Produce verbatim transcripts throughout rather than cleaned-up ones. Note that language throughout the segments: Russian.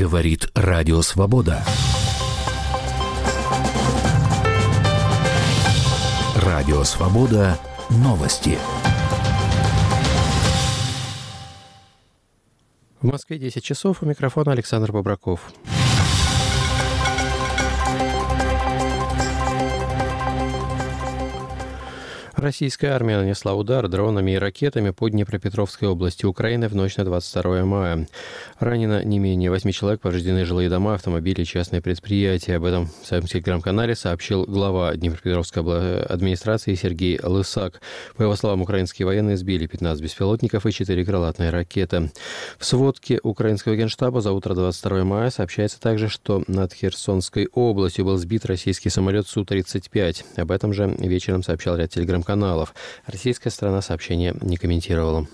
Говорит Радио Свобода. Радио Свобода. Новости. В Москве десять часов. У микрофона Александр Бобраков. Российская армия нанесла удар дронами и ракетами по Днепропетровской области Украины в ночь на двадцать второе мая. Ранено не менее восьми человек, повреждены жилые дома, автомобили и частные предприятия. Об этом в своем телеграм-канале сообщил глава Днепропетровской администрации Сергей Лысак. По его словам, украинские военные сбили пятнадцать беспилотников и четыре крылатные ракеты. В сводке украинского генштаба за утро двадцать второе мая сообщается также, что над Херсонской областью был сбит российский самолет Су тридцать пять. Об этом же вечером сообщал ряд телеграм-каналов. каналов. Российская сторона сообщение не комментировала.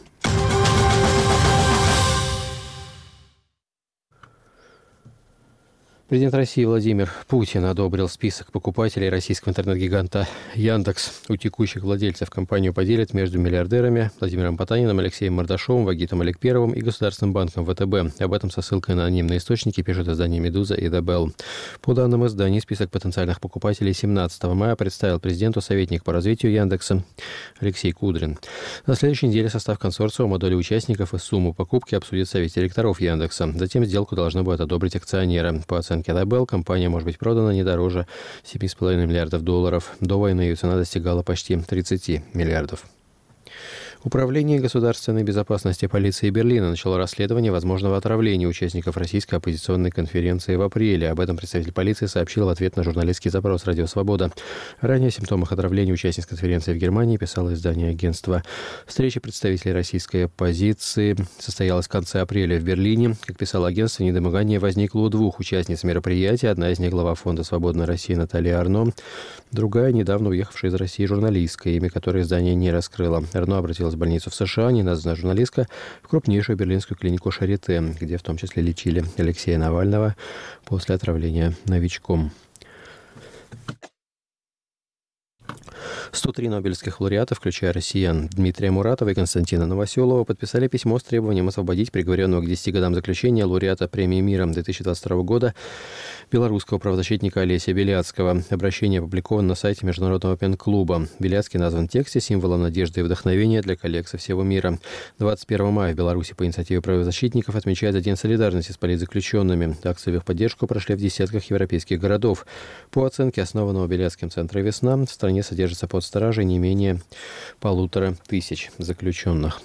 Президент России Владимир Путин одобрил список покупателей российского интернет-гиганта Яндекс. У текущих владельцев компанию поделят между миллиардерами Владимиром Потаниным, Алексеем Мордашовым, Вагитом Аликперовым и Государственным банком ВТБ. Об этом со ссылкой на анонимные источники пишут издания «Медуза» и «The Bell». По данным изданий, список потенциальных покупателей семнадцатого мая представил президенту советник по развитию Яндекса Алексей Кудрин. На следующей неделе состав консорциума, доли участников и сумму покупки обсудит совет директоров Яндекса. Затем сделку должны будут одобрить акционеры. По оценке The Bell, компания может быть продана не дороже семи с половиной миллиардов долларов. До войны ее цена достигала почти тридцати миллиардов. Управление государственной безопасности полиции Берлина начало расследование возможного отравления участников российской оппозиционной конференции в апреле. Об этом представитель полиции сообщил в ответ на журналистский запрос «Радио Свобода». Ранее о симптомах отравления участниц конференции в Германии писало издание агентства. Встреча представителей российской оппозиции состоялась в конце апреля в Берлине. Как писало агентство, недомогание возникло у двух участниц мероприятия. Одна из них глава фонда «Свободная Россия» Наталья Арно, другая недавно уехавшая из России журналистка, имя которой издание не раскрыло. Арно обратилась в больницу в США, неназванная журналистка, в крупнейшую берлинскую клинику Шарите, где в том числе лечили Алексея Навального после отравления новичком. сто три нобелевских лауреата, включая россиян Дмитрия Муратова и Константина Новоселова, подписали письмо с требованием освободить приговоренного к десяти годам заключения лауреата премии мира две тысячи двадцать второго года белорусского правозащитника Олеся Беляцкого. Обращение опубликовано на сайте Международного пен-клуба. Беляцкий назван в тексте символом надежды и вдохновения для коллег со всего мира. двадцать первого мая в Беларуси по инициативе правозащитников отмечается День солидарности с политзаключенными. Акции в их поддержку прошли в десятках европейских городов. По оценке основанного Беляцким центра «Весна», в стране содержится под стражей не менее полутора тысяч заключенных.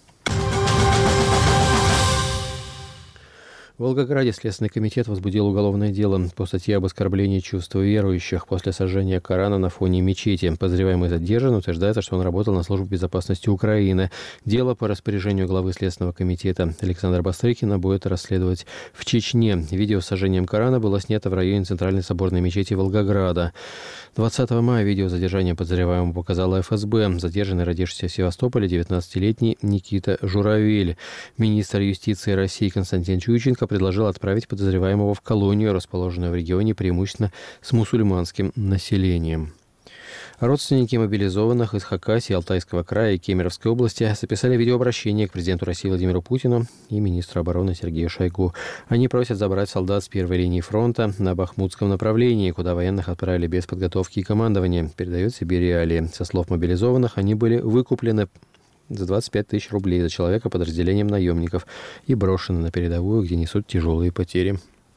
В Волгограде Следственный комитет возбудил уголовное дело по статье об оскорблении чувств верующих после сожжения Корана на фоне мечети. Подозреваемый задержан, утверждается, что он работал на службу безопасности Украины. Дело по распоряжению главы Следственного комитета Александра Бастрыкина будет расследовать в Чечне. Видео с сожжением Корана было снято в районе Центральной соборной мечети Волгограда. двадцатого мая видео задержания подозреваемого показала эф эс бэ. Задержанный, родившийся в Севастополе, девятнадцатилетний Никита Журавель. Министр юстиции России Константин Чуйченко предложил отправить подозреваемого в колонию, расположенную в регионе преимущественно с мусульманским населением. Родственники мобилизованных из Хакасии, Алтайского края и Кемеровской области записали видеообращение к президенту России Владимиру Путину и министру обороны Сергею Шойгу. Они просят забрать солдат с первой линии фронта на Бахмутском направлении, куда военных отправили без подготовки и командования, передает Сибирь Реалии. Со слов мобилизованных, они были выкуплены за двадцать пять тысяч рублей за человека подразделением наемников и брошены на передовую, где несут тяжелые потери.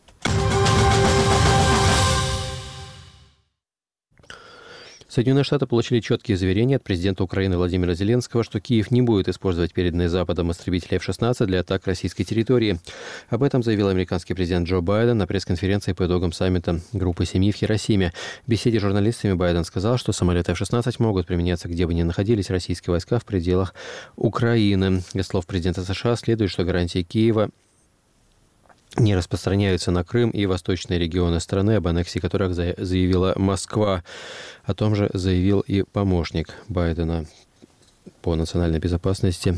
Соединенные Штаты получили четкие заверения от президента Украины Владимира Зеленского, что Киев не будет использовать переданные Западом истребители эф шестнадцать для атак российской территории. Об этом заявил американский президент Джо Байден на пресс-конференции по итогам саммита Группы семи в Хиросиме. В беседе с журналистами Байден сказал, что самолеты эф шестнадцать могут применяться, где бы ни находились российские войска в пределах Украины. Из слов президента США следует, что гарантии Киева не распространяются на Крым и восточные регионы страны, об аннексии которых заявила Москва. О том же заявил и помощник Байдена по национальной безопасности.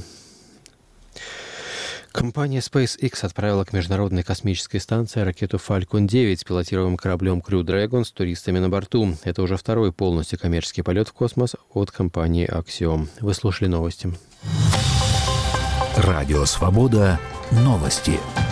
Компания SpaceX отправила к Международной космической станции ракету Falcon девять с пилотируемым кораблем Crew Dragon с туристами на борту. Это уже второй полностью коммерческий полет в космос от компании Axiom. Вы слушали новости. Радио Свобода. Новости.